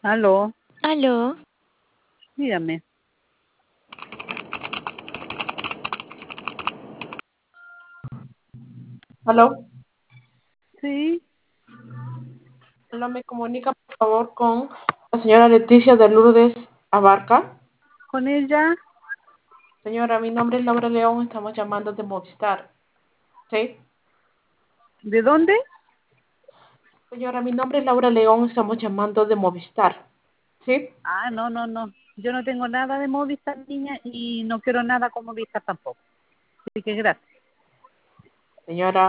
Aló, Aló, dígame. Aló, Sí, hola, me comunica por favor con la señora Leticia de Lourdes Abarca. con ella. Señora, mi nombre es Laura León, estamos llamando de Movistar. ¿Sí? ¿De dónde? Señora, mi nombre es Laura León, estamos llamando de Movistar. ¿Sí? Ah, no, no, no. Yo no tengo nada de Movistar, niña, y no quiero nada con Movistar tampoco. Así que gracias. Señora.